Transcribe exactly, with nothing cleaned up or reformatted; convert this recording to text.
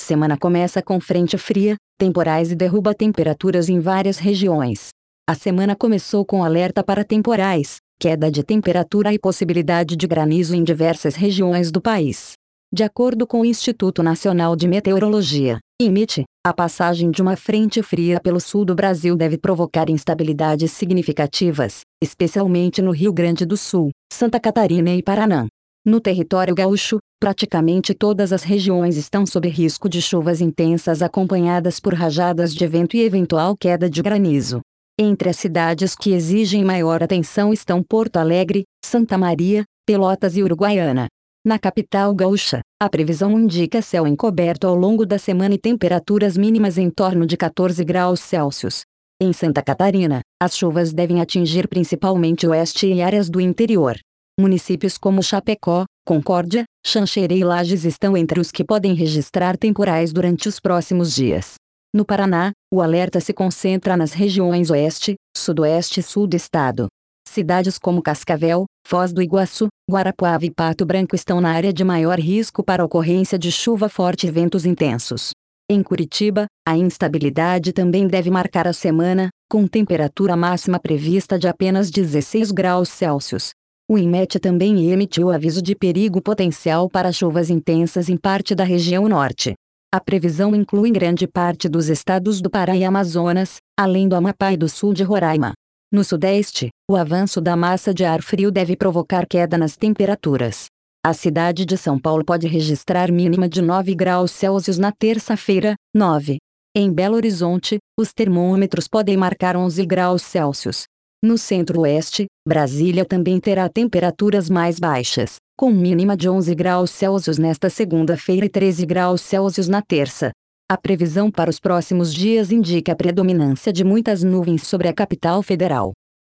Semana começa com frente fria, temporais e derruba temperaturas em várias regiões. A semana começou com alerta para temporais, queda de temperatura e possibilidade de granizo em diversas regiões do país. De acordo com o Instituto Nacional de Meteorologia, I M E T, a passagem de uma frente fria pelo sul do Brasil deve provocar instabilidades significativas, especialmente no Rio Grande do Sul, Santa Catarina e Paraná. No território gaúcho, praticamente todas as regiões estão sob risco de chuvas intensas acompanhadas por rajadas de vento e eventual queda de granizo. Entre as cidades que exigem maior atenção estão Porto Alegre, Santa Maria, Pelotas e Uruguaiana. Na capital gaúcha, a previsão indica céu encoberto ao longo da semana e temperaturas mínimas em torno de quatorze graus Celsius. Em Santa Catarina, as chuvas devem atingir principalmente o oeste e áreas do interior. Municípios como Chapecó, Concórdia, Xanxerê e Lages estão entre os que podem registrar temporais durante os próximos dias. No Paraná, o alerta se concentra nas regiões oeste, sudoeste e sul do estado. Cidades como Cascavel, Foz do Iguaçu, Guarapuava e Pato Branco estão na área de maior risco para a ocorrência de chuva forte e ventos intensos. Em Curitiba, a instabilidade também deve marcar a semana, com temperatura máxima prevista de apenas dezesseis graus Celsius. O I M E T também emitiu aviso de perigo potencial para chuvas intensas em parte da região norte. A previsão inclui grande parte dos estados do Pará e Amazonas, além do Amapá e do sul de Roraima. No sudeste, o avanço da massa de ar frio deve provocar queda nas temperaturas. A cidade de São Paulo pode registrar mínima de nove graus Celsius na terça-feira, nove. Em Belo Horizonte, os termômetros podem marcar onze graus Celsius. No centro-oeste, Brasília também terá temperaturas mais baixas, com mínima de onze graus Celsius nesta segunda-feira e treze graus Celsius na terça. A previsão para os próximos dias indica a predominância de muitas nuvens sobre a capital federal.